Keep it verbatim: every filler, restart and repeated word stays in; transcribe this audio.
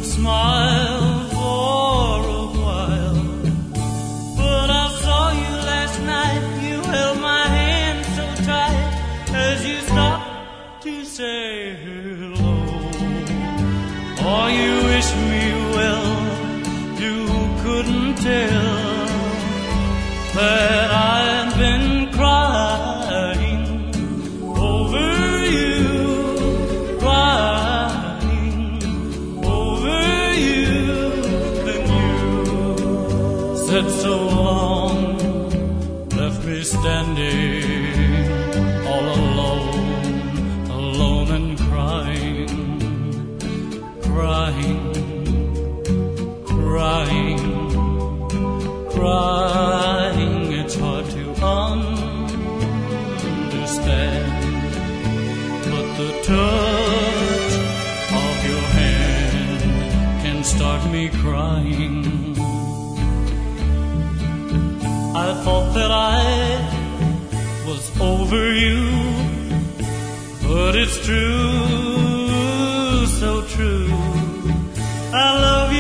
smile for a while. But I saw you last night, you held my hand so tight as you stopped to say hello. Oh, you wish me well, you couldn't tell that I've been crying over you, crying over you. Then you said so long, left me standing all alone, alone and crying, crying, crying, crying. It's hard to understand, but the touch of your hand can start me crying. I thought that I was over you, but it's true, so true. I love you.